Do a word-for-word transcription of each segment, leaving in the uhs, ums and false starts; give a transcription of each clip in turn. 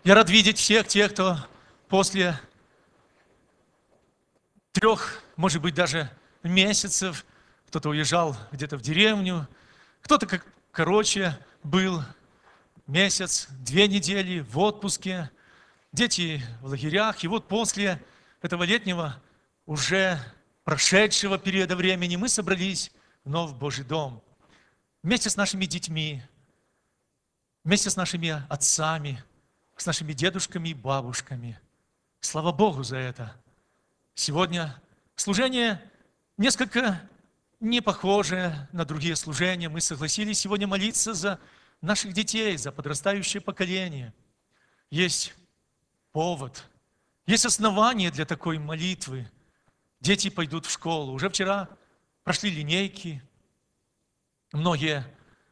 Я рад видеть всех тех, кто после трех, может быть, даже месяцев, кто-то уезжал где-то в деревню, кто-то, как короче, был месяц, две недели в отпуске, дети в лагерях. И вот после этого летнего, уже прошедшего периода времени, мы собрались вновь в Божий дом. Вместе с нашими детьми, вместе с нашими отцами, с нашими дедушками и бабушками. Слава Богу за это. Сегодня служение несколько не похоже на другие служения. Мы согласились сегодня молиться за наших детей, за подрастающее поколение. Есть повод, есть основания для такой молитвы. Дети пойдут в школу. Уже вчера прошли линейки. Многие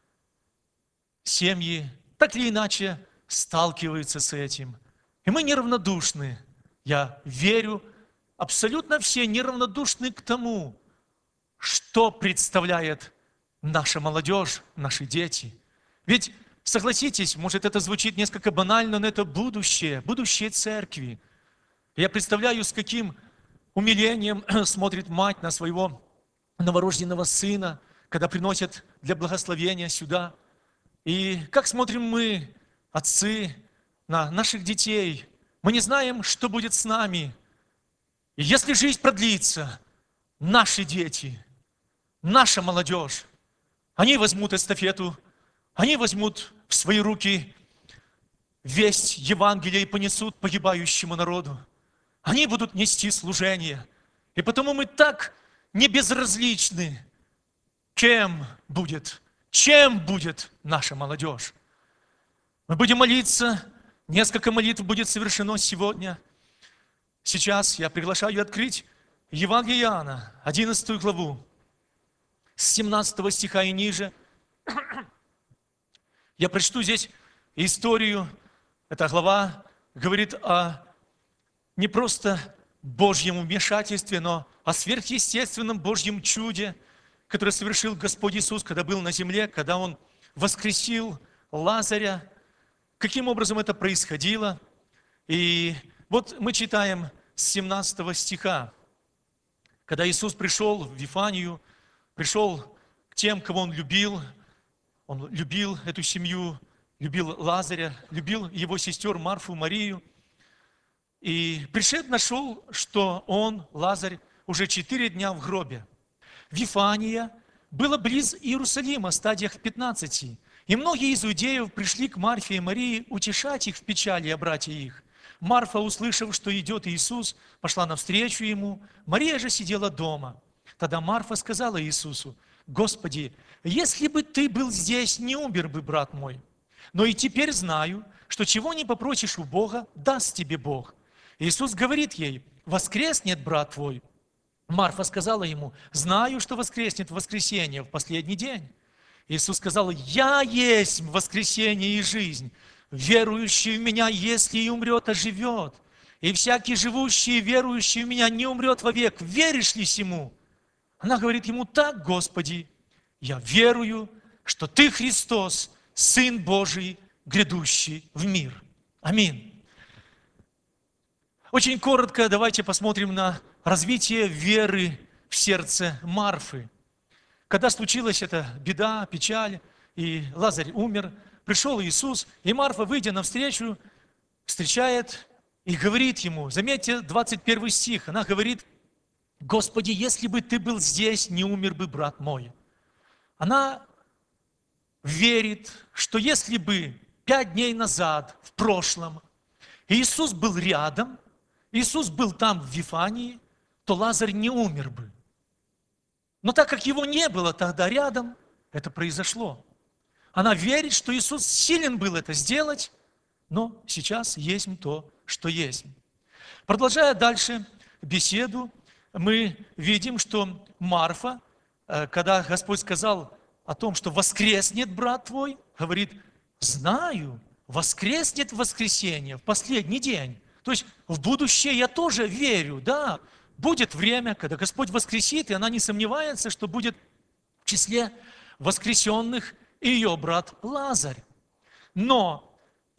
семьи так или иначе сталкиваются с этим. И мы неравнодушны. Я верю, абсолютно все неравнодушны к тому, что представляет наша молодежь, наши дети. Ведь, согласитесь, может это звучит несколько банально, но это будущее, будущее церкви. Я представляю, с каким умилением смотрит мать на своего новорожденного сына, когда приносят для благословения сюда. И как смотрим мы, отцы, на наших детей. Мы не знаем, что будет с нами. И если жизнь продлится, наши дети, наша молодежь, они возьмут эстафету, они возьмут в свои руки весть Евангелия и понесут погибающему народу. Они будут нести служение. И потому мы так не безразличны, кем будет, чем будет наша молодежь. Мы будем молиться, несколько молитв будет совершено сегодня. Сейчас я приглашаю открыть Евангелие Иоанна, одиннадцатую главу, с семнадцатого стиха и ниже. Я прочту здесь историю. Эта глава говорит о не просто Божьем вмешательстве, но о сверхъестественном Божьем чуде, которое совершил Господь Иисус, когда был на земле, когда Он воскресил Лазаря. Каким образом это происходило? И вот мы читаем с семнадцатого стиха. Когда Иисус пришел в Вифанию, пришел к тем, кого Он любил, Он любил эту семью, любил Лазаря, любил его сестер Марфу, Марию. И пришед нашел, что он, Лазарь, уже четыре дня в гробе. Вифания была близ Иерусалима, стадиях пятнадцати. И многие из иудеев пришли к Марфе и Марии утешать их в печали о брате их. Марфа, услышав, что идет Иисус, пошла навстречу ему. Мария же сидела дома. Тогда Марфа сказала Иисусу: «Господи, если бы ты был здесь, не умер бы брат мой. Но и теперь знаю, что чего не попросишь у Бога, даст тебе Бог». Иисус говорит ей: «Воскреснет брат твой». Марфа сказала ему: «Знаю, что воскреснет в воскресенье, в последний день». Иисус сказал: «Я есть воскресение и жизнь. Верующий в Меня, если и умрет, оживет. И всякий живущий и верующий в Меня не умрет вовек. Веришь ли сему?» Она говорит ему: «Так, Господи, я верую, что Ты Христос, Сын Божий, грядущий в мир». Аминь. Очень коротко давайте посмотрим на развитие веры в сердце Марфы. Когда случилась эта беда, печаль, и Лазарь умер, пришел Иисус, и Марфа, выйдя навстречу, встречает и говорит ему, заметьте, двадцать первый стих, она говорит: «Господи, если бы Ты был здесь, не умер бы брат мой». Она верит, что если бы пять дней назад, в прошлом, Иисус был рядом, Иисус был там в Вифании, то Лазарь не умер бы. Но так как его не было тогда рядом, это произошло. Она верит, что Иисус силен был это сделать, но сейчас есть то, что есть. Продолжая дальше беседу, мы видим, что Марфа, когда Господь сказал о том, что воскреснет брат твой, говорит: «Знаю, воскреснет в воскресенье, в последний день». То есть в будущее я тоже верю, да, будет время, когда Господь воскресит, и она не сомневается, что будет в числе воскресенных и ее брат Лазарь. Но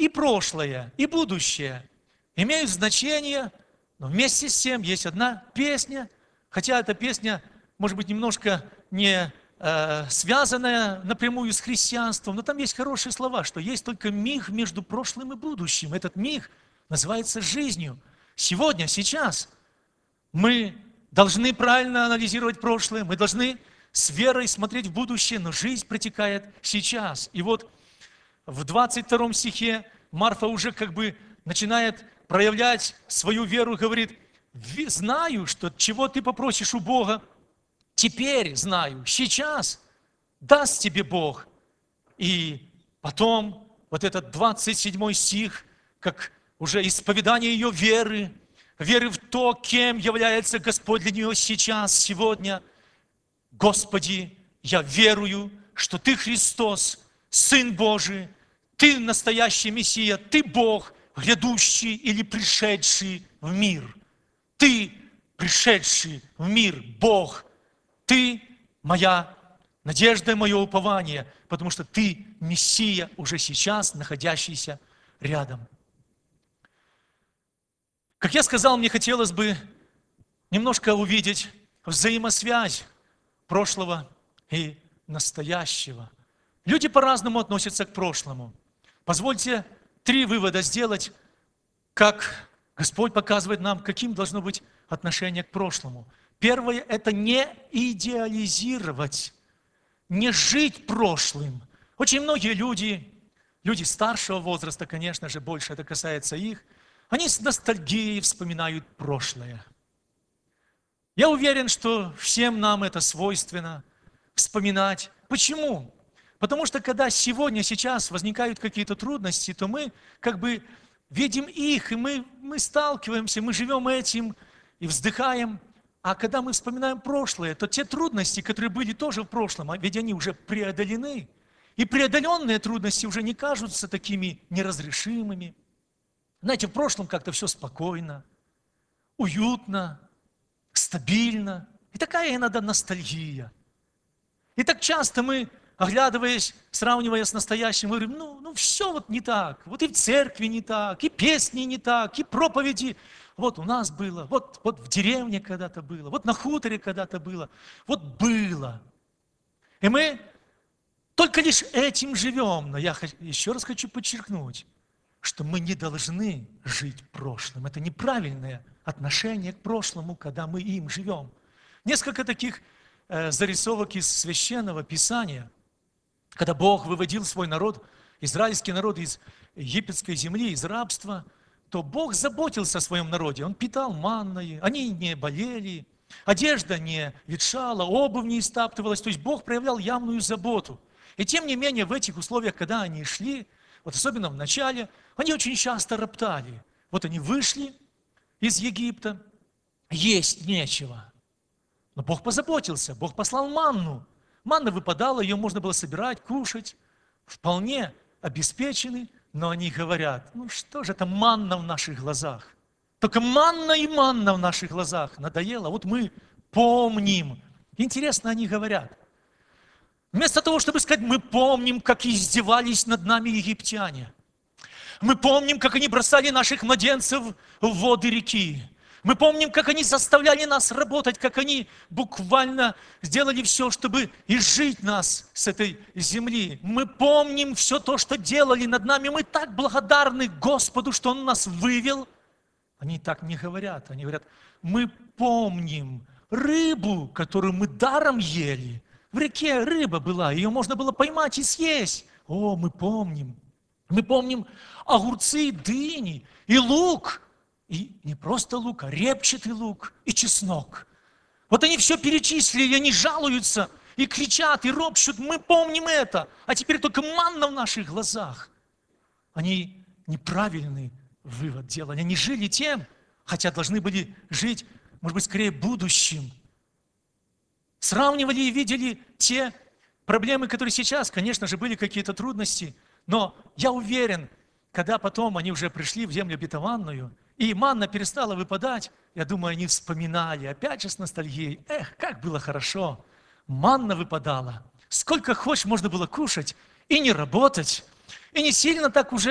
и прошлое, и будущее имеют значение, но вместе с тем есть одна песня, хотя эта песня, может быть, немножко не э, связанная напрямую с христианством, но там есть хорошие слова, что есть только миг между прошлым и будущим. Этот миг называется жизнью. Сегодня, сейчас мы должны правильно анализировать прошлое, мы должны с верой смотреть в будущее, но жизнь протекает сейчас. И вот в двадцать втором стихе Марфа уже как бы начинает проявлять свою веру, говорит: знаю, что чего ты попросишь у Бога, теперь знаю, сейчас даст тебе Бог. И потом вот этот двадцать седьмой стих, как уже исповедание ее веры, веры в то, кем является Господь для нее сейчас, сегодня. Господи, я верую, что Ты Христос, Сын Божий, Ты настоящий Мессия, Ты Бог, грядущий или пришедший в мир. Ты пришедший в мир, Бог. Ты моя надежда и мое упование, потому что Ты Мессия, уже сейчас находящийся рядом. Как я сказал, мне хотелось бы немножко увидеть взаимосвязь прошлого и настоящего. Люди по-разному относятся к прошлому. Позвольте три вывода сделать, как Господь показывает нам, каким должно быть отношение к прошлому. Первое – это не идеализировать, не жить прошлым. Очень многие люди, люди старшего возраста, конечно же, больше это касается их, они с ностальгией вспоминают прошлое. Я уверен, что всем нам это свойственно вспоминать. Почему? Потому что когда сегодня, сейчас возникают какие-то трудности, то мы как бы видим их, и мы, мы сталкиваемся, мы живем этим и вздыхаем. А когда мы вспоминаем прошлое, то те трудности, которые были тоже в прошлом, а ведь они уже преодолены. И преодоленные трудности уже не кажутся такими неразрешимыми. Знаете, в прошлом как-то все спокойно, уютно, стабильно. И такая иногда ностальгия. И так часто мы, оглядываясь, сравнивая с настоящим, мы говорим: ну, ну все вот не так. Вот и в церкви не так, и песни не так, и проповеди. Вот у нас было, вот, вот в деревне когда-то было, вот на хуторе когда-то было, вот было. И мы только лишь этим живем. Но я еще раз хочу подчеркнуть, что мы не должны жить прошлым. Это неправильное отношение к прошлому, когда мы им живем. Несколько таких э, зарисовок из Священного Писания, когда Бог выводил свой народ, израильский народ из египетской земли, из рабства, то Бог заботился о своем народе. Он питал манной, они не болели, одежда не ветшала, обувь не истаптывалась. То есть Бог проявлял явную заботу. И тем не менее, в этих условиях, когда они шли, вот особенно в начале, они очень часто роптали. Вот они вышли из Египта, есть нечего. Но Бог позаботился, Бог послал манну. Манна выпадала, ее можно было собирать, кушать. Вполне обеспечены, но они говорят: ну что же это манна в наших глазах? Только манна и манна в наших глазах. Надоело, вот мы помним. Интересно, они говорят. Вместо того, чтобы сказать: мы помним, как издевались над нами египтяне. Мы помним, как они бросали наших младенцев в воды реки. Мы помним, как они заставляли нас работать, как они буквально сделали все, чтобы изжить нас с этой земли. Мы помним все то, что делали над нами. Мы так благодарны Господу, что Он нас вывел. Они так не говорят. Они говорят: мы помним рыбу, которую мы даром ели. В реке рыба была, ее можно было поймать и съесть. О, мы помним. Мы помним огурцы, дыни и лук. И не просто лук, а репчатый лук и чеснок. Вот они все перечислили, они жалуются и кричат, и ропщут: мы помним это, а теперь только манна в наших глазах. Они неправильный вывод делали. Они жили тем, хотя должны были жить, может быть, скорее будущим. Сравнивали и видели те проблемы, которые сейчас, конечно же, были какие-то трудности, но я уверен, когда потом они уже пришли в землю обетованную, и манна перестала выпадать, я думаю, они вспоминали, опять же с ностальгией: эх, как было хорошо, манна выпадала, сколько хочешь можно было кушать, и не работать, и не сильно так уже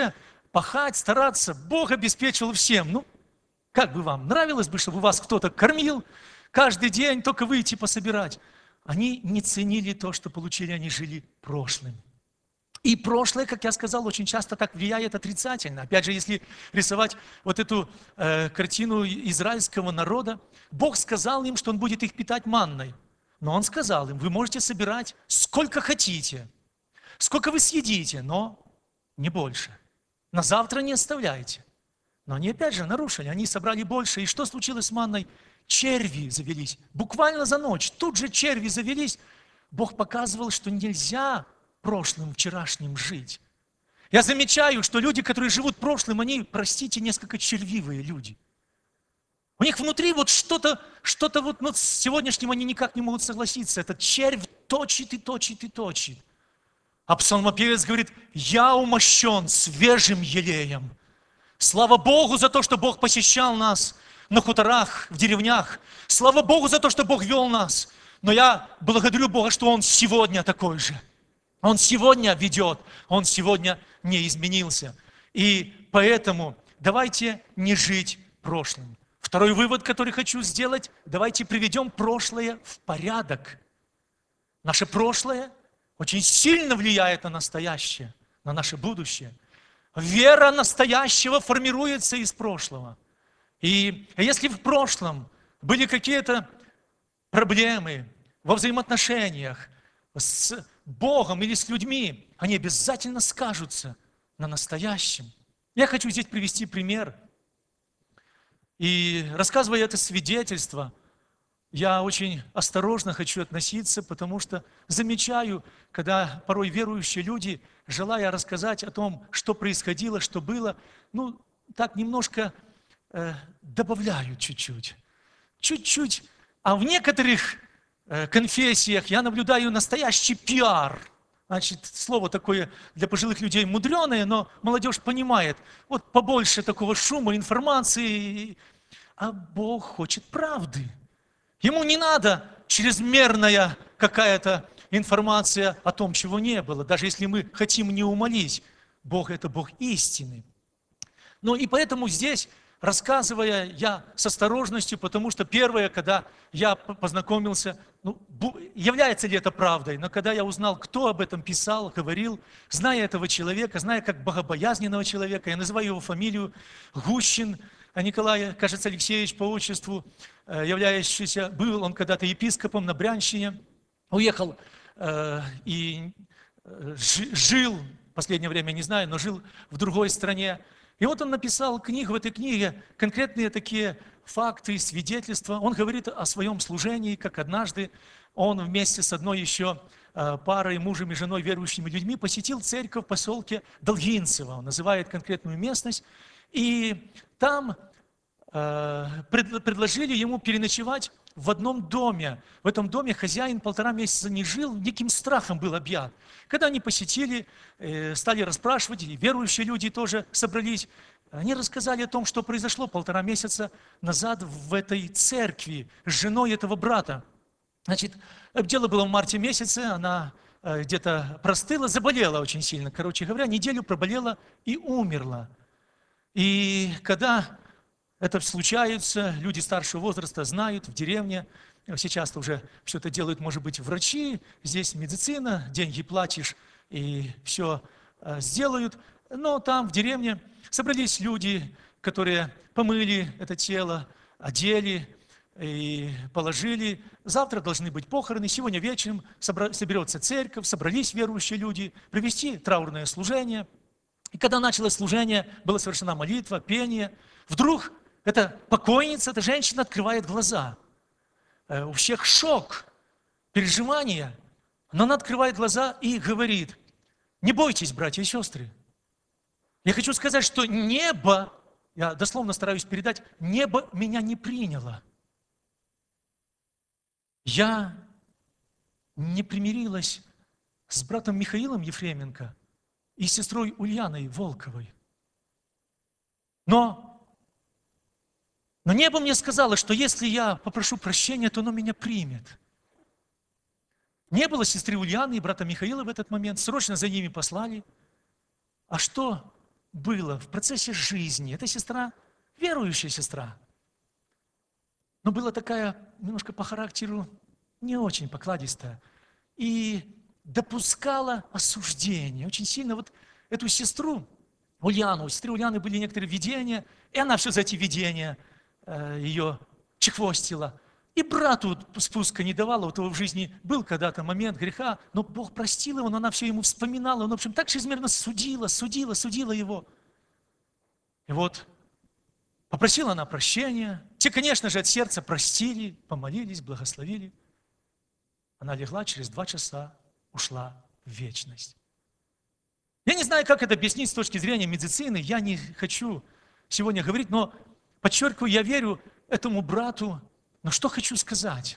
пахать, стараться. Бог обеспечил всем. Ну, как бы вам нравилось бы, чтобы вас кто-то кормил каждый день, только выйти пособирать? Они не ценили то, что получили, они жили прошлым. И прошлое, как я сказал, очень часто так влияет отрицательно. Опять же, если рисовать вот эту э, картину израильского народа, Бог сказал им, что Он будет их питать манной. Но Он сказал им, вы можете собирать сколько хотите, сколько вы съедите, но не больше. На завтра не оставляйте. Но они опять же нарушили, они собрали больше. И что случилось с манной? Черви завелись. Буквально за ночь. Тут же черви завелись. Бог показывал, что нельзя прошлым, вчерашним жить. Я замечаю, что люди, которые живут прошлым, они, простите, несколько червивые люди. У них внутри вот что-то, что-то вот ну, с сегодняшним они никак не могут согласиться. Этот червь точит и точит и точит. А псалмопевец говорит, я умощен свежим елеем. Слава Богу за то, что Бог посещал нас на хуторах, в деревнях. Слава Богу за то, что Бог вел нас. Но я благодарю Бога, что Он сегодня такой же. Он сегодня ведет, Он сегодня не изменился. И поэтому давайте не жить прошлым. Второй вывод, который хочу сделать, давайте приведем прошлое в порядок. Наше прошлое очень сильно влияет на настоящее, на наше будущее. Вера настоящего формируется из прошлого. И если в прошлом были какие-то проблемы во взаимоотношениях с Богом или с людьми, они обязательно скажутся на настоящем. Я хочу здесь привести пример. И рассказывая это свидетельство, я очень осторожно хочу относиться, потому что замечаю, когда порой верующие люди, желая рассказать о том, что происходило, что было, ну, так немножко э, добавляют чуть-чуть. Чуть-чуть. А в некоторых э, конфессиях я наблюдаю настоящий пиар. Значит, слово такое для пожилых людей мудреное, но молодежь понимает. Вот побольше такого шума, информации. А Бог хочет правды. Ему не надо чрезмерная какая-то информация о том, чего не было. Даже если мы хотим не умолить, Бог – это Бог истины. Ну и поэтому здесь, рассказывая, я с осторожностью, потому что первое, когда я познакомился, ну, является ли это правдой, но когда я узнал, кто об этом писал, говорил, зная этого человека, зная как богобоязненного человека, я называю его фамилию Гущин Николай, кажется, Алексеевич по отчеству, являющийся, был он когда-то епископом на Брянщине, уехал э, и жил, в последнее время не знаю, но жил в другой стране. И вот он написал книгу, в этой книге конкретные такие факты, свидетельства. Он говорит о своем служении, как однажды он вместе с одной еще парой, мужем и женой, верующими людьми, посетил церковь в поселке Долгинцево. Он называет конкретную местность. И там э, пред, предложили ему переночевать в одном доме. В этом доме хозяин полтора месяца не жил, диким страхом был объят. Когда они посетили, э, стали расспрашивать, и верующие люди тоже собрались, они рассказали о том, что произошло полтора месяца назад в этой церкви с женой этого брата. Значит, дело было в марте месяце, она э, где-то простыла, заболела очень сильно, короче говоря, неделю проболела и умерла. И когда это случается, люди старшего возраста знают в деревне, сейчас уже все это делают, может быть, врачи, здесь медицина, деньги платишь и все сделают. Но там в деревне собрались люди, которые помыли это тело, одели и положили. Завтра должны быть похороны, сегодня вечером соберется церковь, собрались верующие люди, провести траурное служение. И когда началось служение, была совершена молитва, пение. Вдруг эта покойница, эта женщина открывает глаза. У всех шок, переживания. Но она открывает глаза и говорит, не бойтесь, братья и сестры. Я хочу сказать, что небо, я дословно стараюсь передать, небо меня не приняло. Я не примирилась с братом Михаилом Ефременко и сестрой Ульяной Волковой. Но, но небо мне сказало, что если я попрошу прощения, то оно меня примет. Не было сестры Ульяны и брата Михаила в этот момент, срочно за ними послали. А что было в процессе жизни. Эта сестра, верующая сестра, но была такая немножко по характеру не очень покладистая. И допускала осуждение. Очень сильно вот эту сестру, Ульяну, у сестры Ульяны были некоторые видения, и она все за эти видения э, ее чехвостила. И брату спуска не давала, у того в жизни был когда-то момент греха, но Бог простил его, но она все ему вспоминала, он, в общем, так чрезмерно судила, судила, судила его. И вот попросила она прощения. Те, конечно же, от сердца простили, помолились, благословили. Она легла, через два часа ушла в вечность. Я не знаю, как это объяснить с точки зрения медицины, я не хочу сегодня говорить, но подчеркиваю, я верю этому брату. Но что хочу сказать?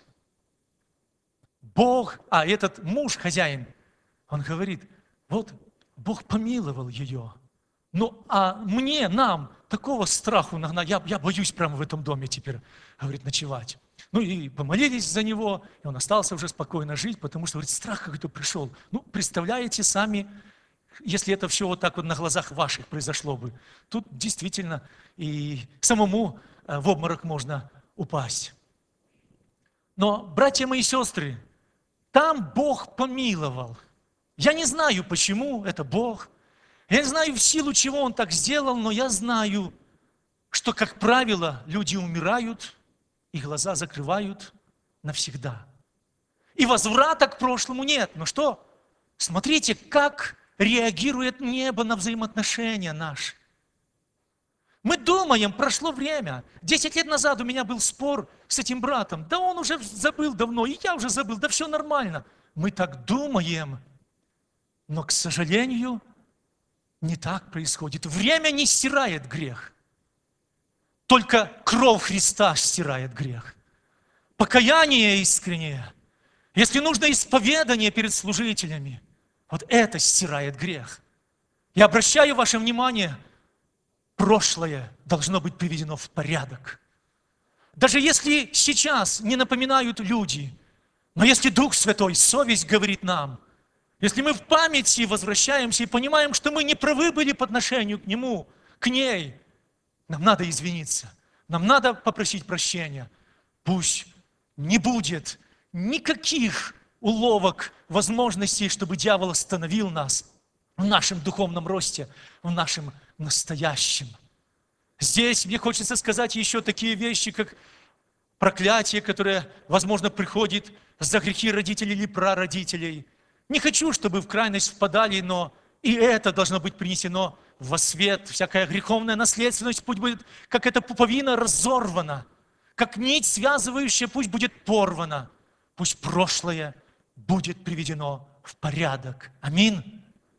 Бог, а этот муж, хозяин, он говорит, вот Бог помиловал ее. Ну, а мне, нам, такого страху нагнать, я, я боюсь прямо в этом доме теперь, говорит, ночевать. Ну и помолились за него, и он остался уже спокойно жить, потому что, говорит, страх какой-то пришел. Ну, представляете сами, если это все вот так вот на глазах ваших произошло бы, тут действительно и самому в обморок можно упасть. Но, братья мои сестры, там Бог помиловал. Я не знаю, почему это Бог. Я не знаю, в силу чего Он так сделал, но я знаю, что, как правило, люди умирают, и глаза закрывают навсегда. И возврата к прошлому нет. Но что? Смотрите, как реагирует небо на взаимоотношения наши. Мы думаем, прошло время. Десять лет назад у меня был спор с этим братом. Да он уже забыл давно, и я уже забыл, да все нормально. Мы так думаем, но, к сожалению, не так происходит. Время не стирает грех. Только кровь Христа стирает грех. Покаяние искреннее. Если нужно исповедание перед служителями, вот это стирает грех. Я обращаю ваше внимание, прошлое должно быть приведено в порядок. Даже если сейчас не напоминают люди, но если Дух Святой, совесть говорит нам, если мы в памяти возвращаемся и понимаем, что мы не правы были по отношению к Нему, к ней, нам надо извиниться, нам надо попросить прощения. Пусть не будет никаких уловок, возможностей, чтобы дьявол остановил нас в нашем духовном росте, в нашем настоящем. Здесь мне хочется сказать еще такие вещи, как проклятие, которое, возможно, приходит за грехи родителей или прародителей. Не хочу, чтобы в крайность впадали, но и это должно быть принесено во свет. Всякая греховная наследственность, пусть будет, как эта пуповина, разорвана, как нить связывающая, пусть будет порвана. Пусть прошлое будет приведено в порядок. Аминь.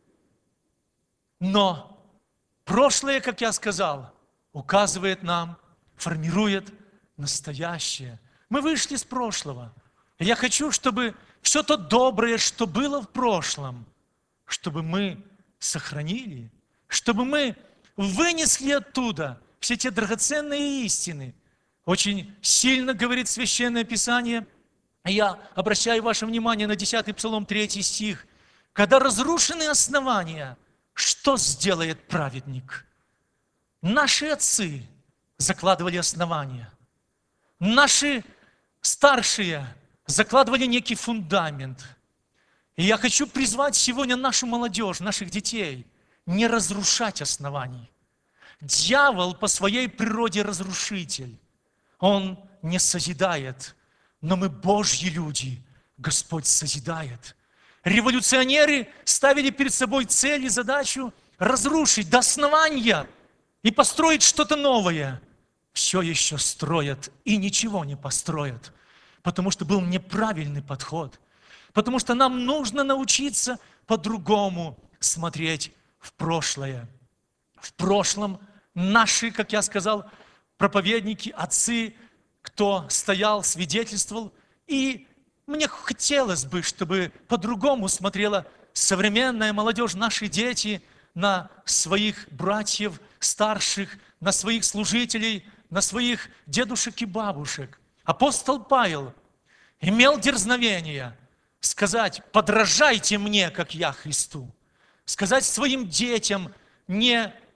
Но прошлое, как я сказал, указывает нам, формирует настоящее. Мы вышли с прошлого. И я хочу, чтобы все то доброе, что было в прошлом, чтобы мы сохранили, чтобы мы вынесли оттуда все те драгоценные истины. Очень сильно говорит Священное Писание. Я обращаю ваше внимание на десятый Псалом, третий стих. Когда разрушены основания, что сделает праведник? Наши отцы закладывали основания. Наши старшие закладывали некий фундамент. И я хочу призвать сегодня нашу молодежь, наших детей, не разрушать оснований. Дьявол по своей природе разрушитель. Он не созидает, но мы Божьи люди, Господь созидает. Революционеры ставили перед собой цель и задачу разрушить до основания и построить что-то новое. Все еще строят и ничего не построят, потому что был неправильный подход. Потому что нам нужно научиться по-другому смотреть в прошлое. В прошлом наши, как я сказал, проповедники, отцы, кто стоял, свидетельствовал. И мне хотелось бы, чтобы по-другому смотрела современная молодежь, наши дети, на своих братьев старших, на своих служителей, на своих дедушек и бабушек. Апостол Павел имел дерзновение сказать: подражайте мне, как я Христу. Сказать своим детям: не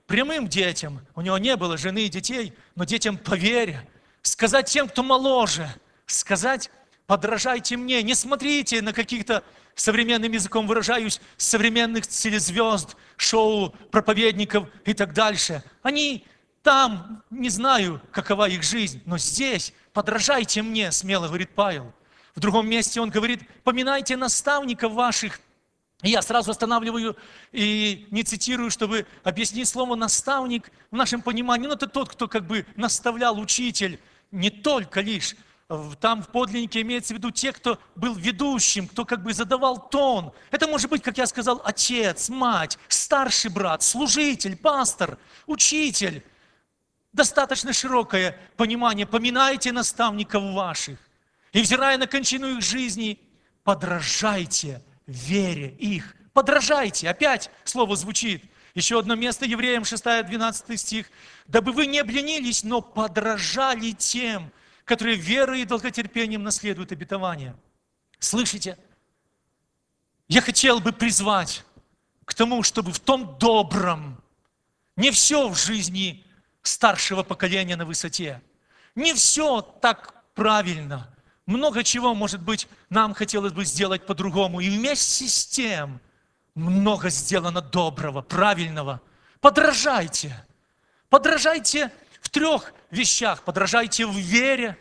прямым детям, у него не было жены и детей, но детям поверь, сказать тем, кто моложе, сказать, подражайте мне, не смотрите на каких-то, современным языком выражаюсь, современных телезвезд, шоу, проповедников и так дальше. Они там, не знаю, какова их жизнь, но здесь подражайте мне, смело говорит Павел. В другом месте он говорит, поминайте наставников ваших. И я сразу останавливаю и не цитирую, чтобы объяснить слово «наставник» в нашем понимании. Ну, это тот, кто как бы наставлял, учитель, не только лишь. Там в подлиннике имеется в виду те, кто был ведущим, кто как бы задавал тон. Это может быть, как я сказал, отец, мать, старший брат, служитель, пастор, учитель. Достаточно широкое понимание. Поминайте наставников ваших. И, взирая на кончину их жизни, подражайте вере их. Подражайте. Опять слово звучит. Еще одно место, Евреям шесть, двенадцатый стих. «Дабы вы не обленились, но подражали тем, которые верой и долготерпением наследуют обетование». Слышите? Я хотел бы призвать к тому, чтобы в том добром, не все в жизни старшего поколения на высоте, не все так правильно. Много чего, может быть, нам хотелось бы сделать по-другому. И вместе с тем много сделано доброго, правильного. Подражайте. Подражайте в трех вещах. Подражайте в вере.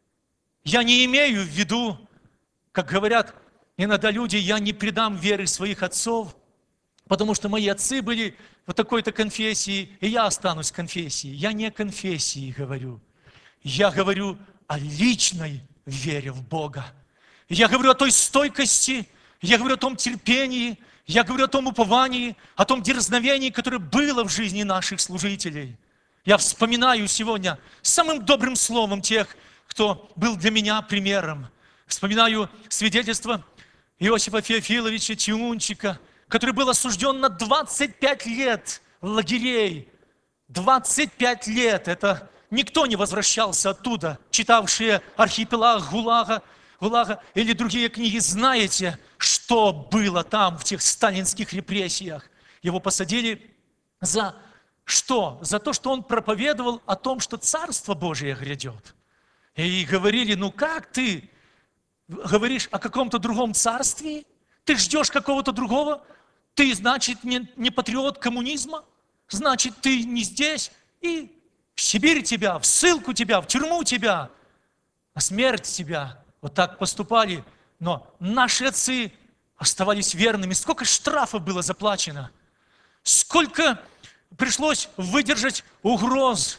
Я не имею в виду, как говорят иногда люди, я не предам веры своих отцов, потому что мои отцы были в такой-то конфессии, и я останусь в конфессии. Я не о конфессии говорю. Я говорю о личной вере в Бога. Я говорю о той стойкости, я говорю о том терпении, я говорю о том уповании, о том дерзновении, которое было в жизни наших служителей. Я вспоминаю сегодня самым добрым словом тех, кто был для меня примером. Вспоминаю свидетельство Иосифа Феофиловича Тиунчика, который был осужден на двадцать пять лет лагерей. двадцать пять лет. Это никто не возвращался оттуда. Читавшие «Архипелаг ГУЛАГа», ГУЛАГа или другие книги, знаете, что было там в тех сталинских репрессиях. Его посадили за что? За то, что он проповедовал о том, что Царство Божие грядет. И говорили, ну как ты говоришь о каком-то другом царстве? Ты ждешь какого-то другого? Ты, значит, не, не патриот коммунизма? Значит, ты не здесь? И в Сибирь тебя, в ссылку тебя, в тюрьму тебя, на смерть тебя. Вот так поступали. Но наши отцы оставались верными. Сколько штрафов было заплачено? Сколько пришлось выдержать угроз?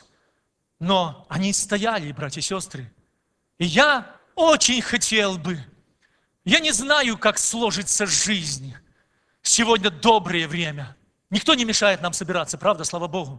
Но они стояли, братья и сестры. И я очень хотел бы, я не знаю, как сложится жизнь. Сегодня доброе время. Никто не мешает нам собираться, правда, слава Богу.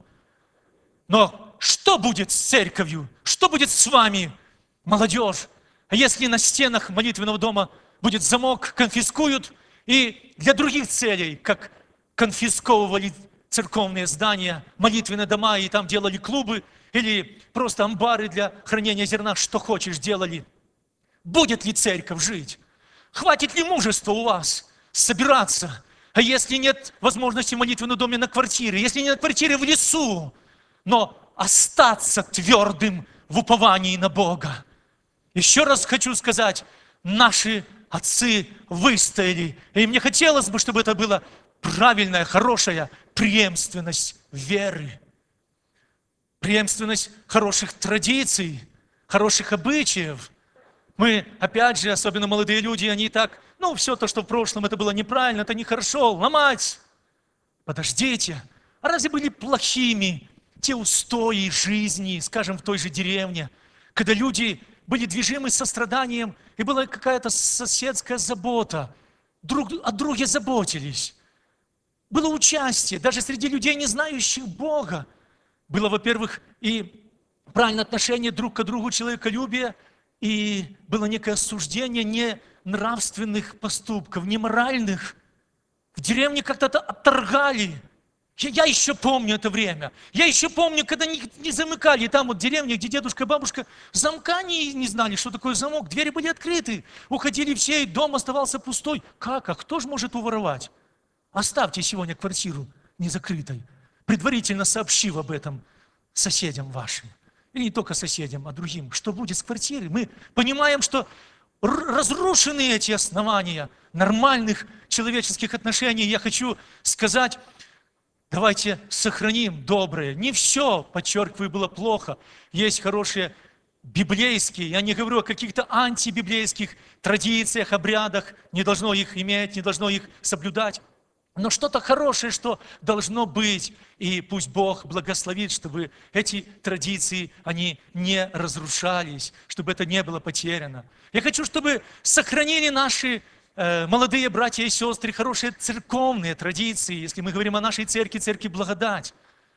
Но что будет с церковью? Что будет с вами, молодежь? А если на стенах молитвенного дома будет замок, конфискуют, и для других целей, как конфисковывали церковные здания, молитвенные дома, и там делали клубы, или просто амбары для хранения зерна, что хочешь, делали. Будет ли церковь жить? Хватит ли мужества у вас собираться? А если нет возможности в молитвенном доме на квартире, если не на квартире в лесу, но остаться твердым в уповании на Бога. Еще раз хочу сказать, наши отцы выстояли. И мне хотелось бы, чтобы это была правильная, хорошая преемственность веры. Преемственность хороших традиций, хороших обычаев. Мы, опять же, особенно молодые люди, они так, ну, все то, что в прошлом, это было неправильно, это нехорошо, ломать. Подождите, а разве были плохими те устои жизни, скажем, в той же деревне, когда люди были движимы состраданием, и была какая-то соседская забота, друг о друге заботились. Было участие, даже среди людей, не знающих Бога. Было, во-первых, и правильное отношение друг к другу, человеколюбие, и было некое осуждение не нравственных поступков, не моральных. В деревне как-то отторгали. Я, я еще помню это время. Я еще помню, когда не, не замыкали. Там вот деревня, где дедушка и бабушка, замка не, не знали, что такое замок. Двери были открыты. Уходили все, и дом оставался пустой. Как? А кто же может уворовать? Оставьте сегодня квартиру незакрытой. предварительно сообщив об этом соседям вашим. И не только соседям, а другим. Что будет с квартирой? Мы понимаем, что разрушены эти основания нормальных человеческих отношений. Я хочу сказать, давайте сохраним доброе. Не все, подчеркиваю, было плохо. Есть хорошие библейские, я не говорю о каких-то антибиблейских традициях, обрядах, не должно их иметь, не должно их соблюдать. Но что-то хорошее, что должно быть, и пусть Бог благословит, чтобы эти традиции, они не разрушались, чтобы это не было потеряно. Я хочу, чтобы сохранили наши э, молодые братья и сестры хорошие церковные традиции, если мы говорим о нашей церкви, церкви благодать.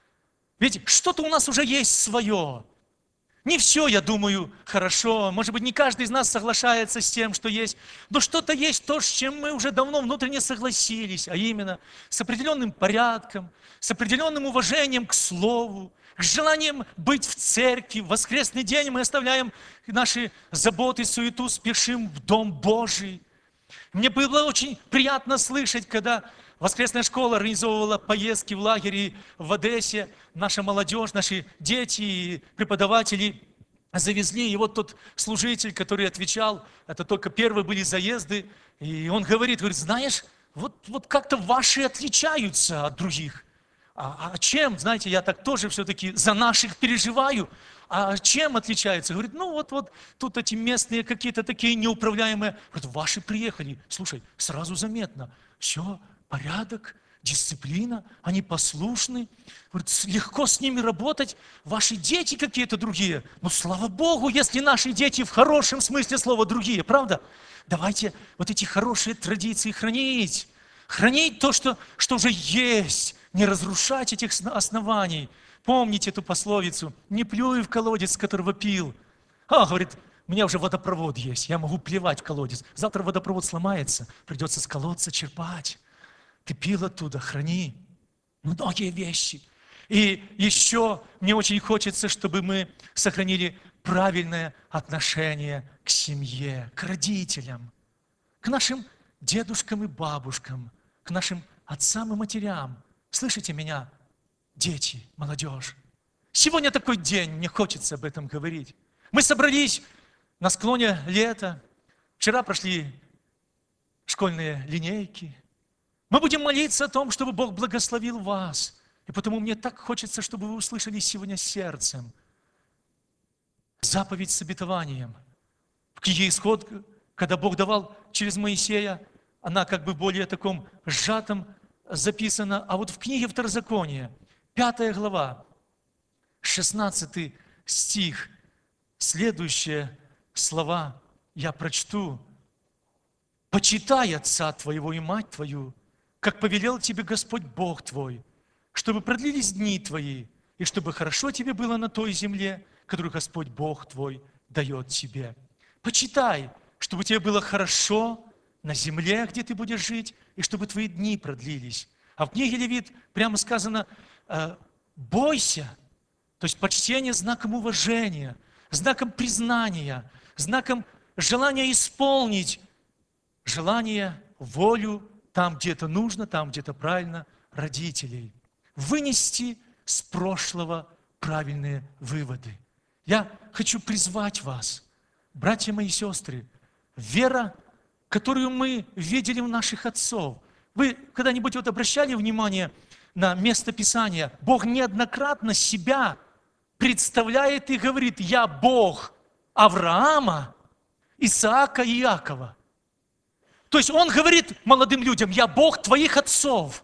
Ведь что-то у нас уже есть свое. Не все, я думаю, хорошо. Может быть, не каждый из нас соглашается с тем, что есть. Но что-то есть то, с чем мы уже давно внутренне согласились. А именно, с определенным порядком, с определенным уважением к Слову, к желанием быть в церкви. В воскресный день мы оставляем наши заботы, суету, спешим в Дом Божий. Мне было очень приятно слышать, когда воскресная школа организовывала поездки в лагере в Одессе. Наша молодежь, наши дети и преподаватели завезли. И вот тот служитель, который отвечал, это только первые были заезды, и он говорит, говорит, знаешь, вот, вот как-то ваши отличаются от других. А, а чем, знаете, я так тоже все-таки за наших переживаю. А чем отличаются? Говорит, ну вот, вот тут эти местные какие-то такие неуправляемые. Говорит, ваши приехали. Слушай, сразу заметно. Все, порядок, дисциплина, они послушны. Говорит, легко с ними работать. Ваши дети какие-то другие. Ну, слава Богу, если наши дети в хорошем смысле слова другие, правда? Давайте вот эти хорошие традиции хранить. Хранить то, что, что уже есть. Не разрушать этих оснований. Помните эту пословицу, не плюй в колодец, с которого пил. А, говорит, у меня уже водопровод есть, я могу плевать в колодец. Завтра водопровод сломается, придется с колодца черпать. Ты пил оттуда, храни. Многие вещи. И еще мне очень хочется, чтобы мы сохранили правильное отношение к семье, к родителям, к нашим дедушкам и бабушкам, к нашим отцам и матерям. Слышите меня? Дети, молодежь. Сегодня такой день, мне хочется об этом говорить. Мы собрались на склоне лета. Вчера прошли школьные линейки. Мы будем молиться о том, чтобы Бог благословил вас. И потому мне так хочется, чтобы вы услышали сегодня сердцем заповедь с обетованием. В книге Исход, когда Бог давал через Моисея, она как бы в более таком сжатом записана. А вот в книге Второзакония, пятая глава, шестнадцатый стих, следующие слова я прочту. «Почитай отца твоего и мать твою, как повелел тебе Господь Бог твой, чтобы продлились дни твои, и чтобы хорошо тебе было на той земле, которую Господь Бог твой дает тебе». Почитай, чтобы тебе было хорошо на земле, где ты будешь жить, и чтобы твои дни продлились. А в книге Левит прямо сказано, бойся, то есть почтение знаком уважения, знаком признания, знаком желания исполнить желание, волю там, где это нужно, там, где это правильно, родителей. Вынести с прошлого правильные выводы. Я хочу призвать вас, братья мои и сестры, вера, которую мы видели у наших отцов. Вы когда-нибудь вот обращали внимание на место Писания? Бог неоднократно себя представляет и говорит, я Бог Авраама, Исаака и Иакова. То есть Он говорит молодым людям, я Бог твоих отцов.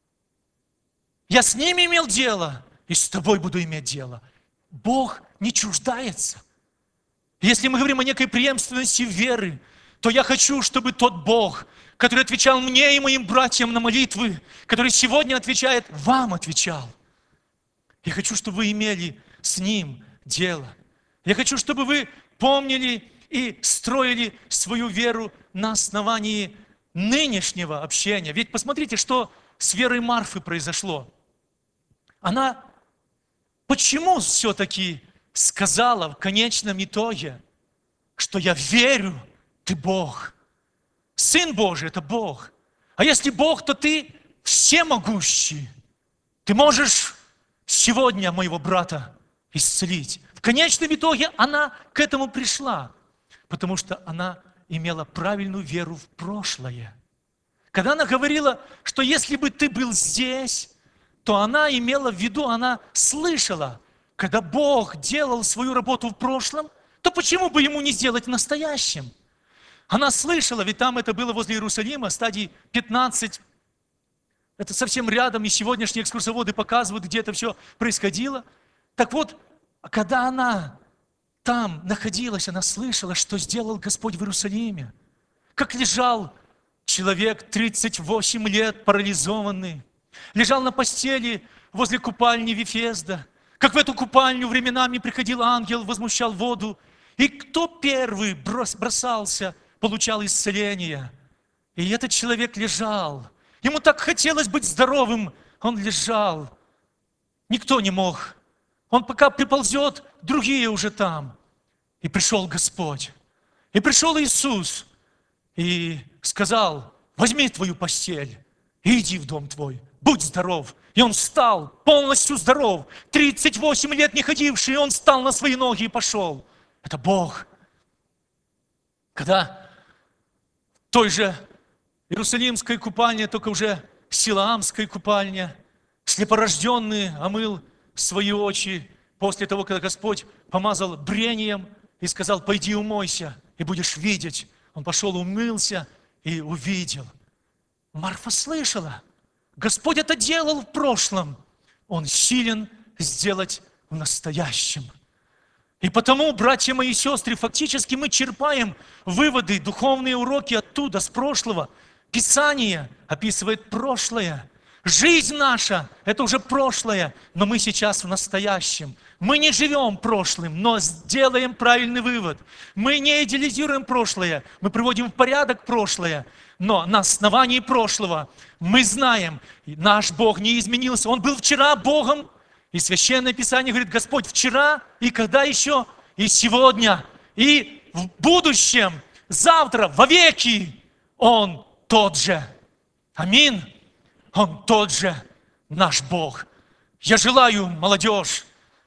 Я с ними имел дело, и с тобой буду иметь дело. Бог не чуждается. Если мы говорим о некой преемственности веры, то я хочу, чтобы тот Бог, который отвечал мне и моим братьям на молитвы, который сегодня отвечает, вам отвечал. Я хочу, чтобы вы имели с Ним дело. Я хочу, чтобы вы помнили и строили свою веру на основании нынешнего общения. Ведь посмотрите, что с верой Марфы произошло. Она почему все-таки сказала в конечном итоге, что я верю, ты Бог. Сын Божий – это Бог. А если Бог, то ты всемогущий. ты можешь сегодня моего брата исцелить. В конечном итоге она к этому пришла, потому что она имела правильную веру в прошлое. Когда она говорила, что если бы ты был здесь, то она имела в виду, она слышала, когда Бог делал свою работу в прошлом, то почему бы ему не сделать в настоящем? Она слышала, ведь там это было возле Иерусалима, стадии пятнадцать. Это совсем рядом, и сегодняшние экскурсоводы показывают, где это все происходило. Так вот, когда она там находилась, она слышала, что сделал Господь в Иерусалиме. Как лежал человек тридцать восемь лет парализованный, лежал на постели возле купальни Вифезда, как в эту купальню временами приходил ангел, возмущал воду, и кто первый бросался, получал исцеление. И этот человек лежал. Ему так хотелось быть здоровым, он лежал. Никто не мог. Он пока приползет, другие уже там. И пришел Господь. И пришел Иисус. И сказал: возьми твою постель и иди в дом твой. Будь здоров. И он встал, полностью здоров. тридцать восемь лет не ходивший, и он встал на свои ноги и пошел. Это Бог. Когда в той же Иерусалимской купальне, только уже Силаамской купальне, слепорожденный омыл свои очи после того, когда Господь помазал брением и сказал: пойди умойся, и будешь видеть. Он пошел, умылся и увидел. Марфа слышала. Господь это делал в прошлом. Он силен сделать в настоящем. И потому, братья мои и сестры, фактически мы черпаем выводы, духовные уроки оттуда, с прошлого. Писание описывает прошлое. Жизнь наша – это уже прошлое, но мы сейчас в настоящем. Мы не живем прошлым, но сделаем правильный вывод. Мы не идеализируем прошлое, мы приводим в порядок прошлое, но на основании прошлого мы знаем, наш Бог не изменился. Он был вчера Богом, и Священное Писание говорит: Господь вчера, и когда еще, и сегодня, и в будущем, завтра, вовеки Он тот же. Аминь. Он тот же наш Бог. Я желаю, молодежь,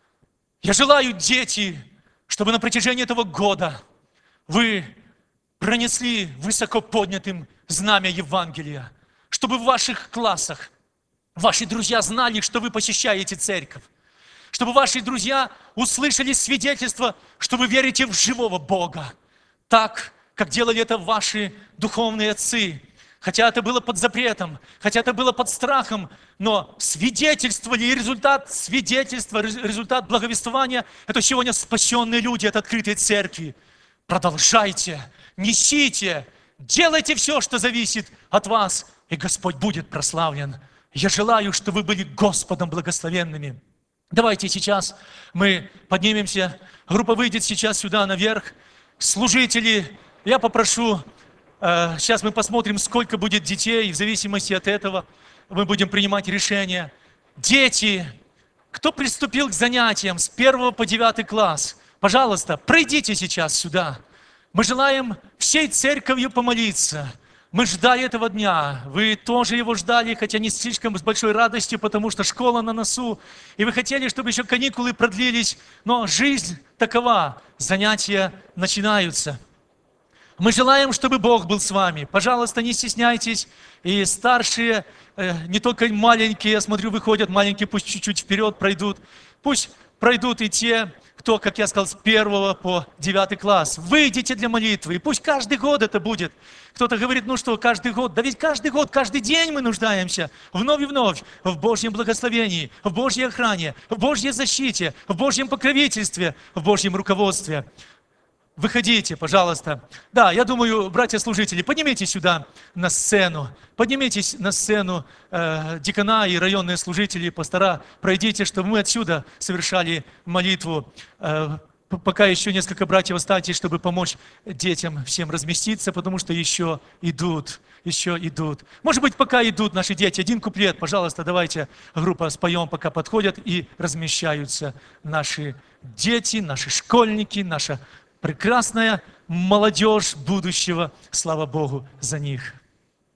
я желаю, дети, чтобы на протяжении этого года вы пронесли высоко поднятым знамя Евангелия, чтобы в ваших классах ваши друзья знали, что вы посещаете церковь, чтобы ваши друзья услышали свидетельство, что вы верите в живого Бога, так, как делали это ваши духовные отцы. Хотя это было под запретом, хотя это было под страхом, но свидетельствовали, и результат свидетельства, результат благовествования – это сегодня спасенные люди от открытой церкви. Продолжайте, несите, делайте все, что зависит от вас, и Господь будет прославлен. Я желаю, чтобы вы были Господом благословенными. Давайте сейчас мы поднимемся, группа выйдет сейчас сюда наверх. Служители, я попрошу... Сейчас мы посмотрим, сколько будет детей, и в зависимости от этого мы будем принимать решения. Дети, кто приступил к занятиям с первого по девятый класс, пожалуйста, пройдите сейчас сюда. Мы желаем всей церковью помолиться. Мы ждали этого дня. Вы тоже его ждали, хотя не слишком с большой радостью, потому что школа на носу. И вы хотели, чтобы еще каникулы продлились. Но жизнь такова. Занятия начинаются. Мы желаем, чтобы Бог был с вами. Пожалуйста, не стесняйтесь. И старшие, не только маленькие, я смотрю, выходят, маленькие пусть чуть-чуть вперед пройдут. Пусть пройдут и те, кто, как я сказал, с первого по девятый класс. Выйдите для молитвы. И пусть каждый год это будет. Кто-то говорит: ну что, каждый год? Да ведь каждый год, каждый день мы нуждаемся вновь и вновь в Божьем благословении, в Божьей охране, в Божьей защите, в Божьем покровительстве, в Божьем руководстве. Выходите, пожалуйста. Да, я думаю, братья-служители, поднимитесь сюда на сцену. Поднимитесь на сцену э, декана и районные служители, пастора. Пройдите, чтобы мы отсюда совершали молитву. Э, пока еще несколько братьев останьтесь, чтобы помочь детям всем разместиться, потому что еще идут, еще идут. Может быть, пока идут наши дети, один куплет, пожалуйста, давайте, группа, споем, пока подходят и размещаются наши дети, наши школьники, наша прекрасная молодежь будущего. Слава Богу за них.